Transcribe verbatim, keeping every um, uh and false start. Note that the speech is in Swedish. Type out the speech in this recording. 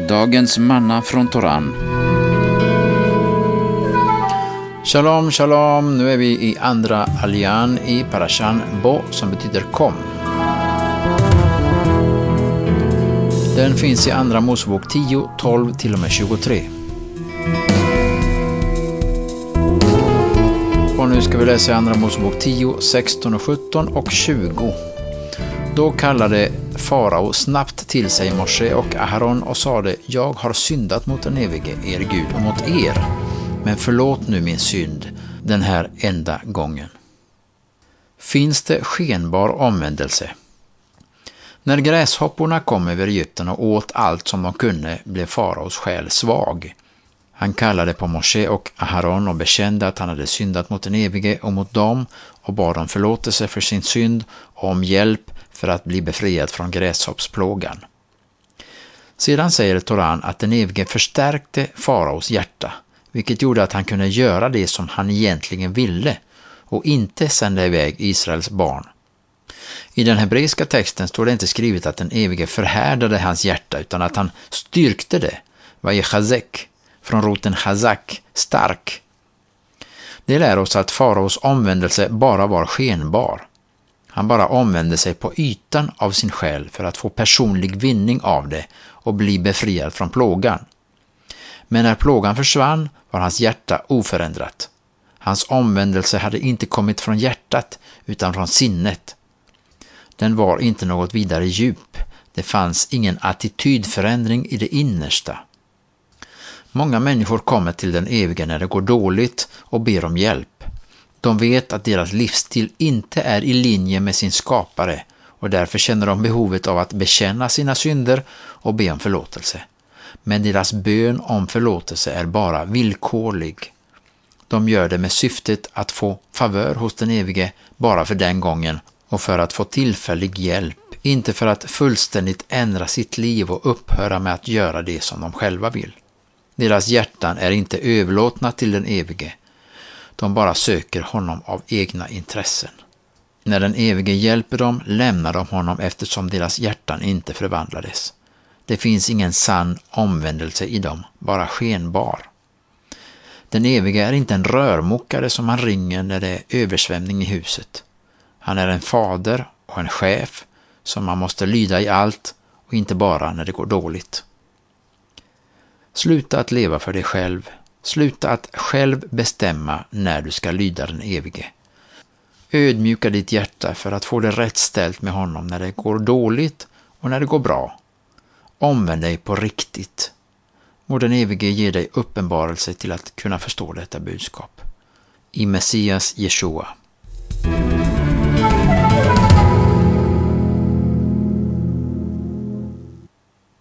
Dagens manna från Toran. Shalom, shalom. Nu är vi i andra aljan i Parashan Bo, som betyder kom. Den finns i andra Mosebok tio, tolv till och med tjugotre. Och nu ska vi läsa i andra Mosebok tio, sexton och sjutton och tjugo. Då kallade farao snabbt till sig Moshe och Aharon och sade: Jag har syndat mot den evige, er Gud, och mot er. Men förlåt nu min synd den här enda gången. Finns det skenbar omvändelse? När gräshopporna kom över Egypten och åt allt som de kunde blev faraos själ svag. Han kallade på Moshe och Aharon och bekände att han hade syndat mot den evige och mot dem och bad om förlåtelse för sin synd och om hjälp för att bli befriad från gräshoppsplågan. Sedan säger Toran att den evige förstärkte faraos hjärta, vilket gjorde att han kunde göra det som han egentligen ville och inte sända iväg Israels barn. I den hebreiska texten står det inte skrivet att den evige förhärdade hans hjärta, utan att han styrkte det, vayechazek, från roten chazak, stark. Det lär oss att faraos omvändelse bara var skenbar. Han bara omvände sig på ytan av sin själ för att få personlig vinning av det och bli befriad från plågan. Men när plågan försvann var hans hjärta oförändrat. Hans omvändelse hade inte kommit från hjärtat utan från sinnet. Den var inte något vidare djup. Det fanns ingen attitydförändring i det innersta. Många människor kommer till den evige när det går dåligt och ber om hjälp. De vet att deras livsstil inte är i linje med sin skapare och därför känner de behovet av att bekänna sina synder och be om förlåtelse. Men deras bön om förlåtelse är bara villkorlig. De gör det med syftet att få favör hos den evige bara för den gången och för att få tillfällig hjälp, inte för att fullständigt ändra sitt liv och upphöra med att göra det som de själva vill. Deras hjärtan är inte överlåtna till den evige. De bara söker honom av egna intressen. När den evige hjälper dem lämnar de honom eftersom deras hjärtan inte förvandlades. Det finns ingen sann omvändelse i dem, bara skenbar. Den evige är inte en rörmokare som man ringer när det är översvämning i huset. Han är en fader och en chef som man måste lyda i allt och inte bara när det går dåligt. Sluta att leva för dig själv. Sluta att själv bestämma när du ska lyda den evige. Ödmjuka ditt hjärta för att få det rätt ställt med honom när det går dåligt och när det går bra. Omvänd dig på riktigt. Må den evige ge dig uppenbarelse till att kunna förstå detta budskap. I Messias Jeshua.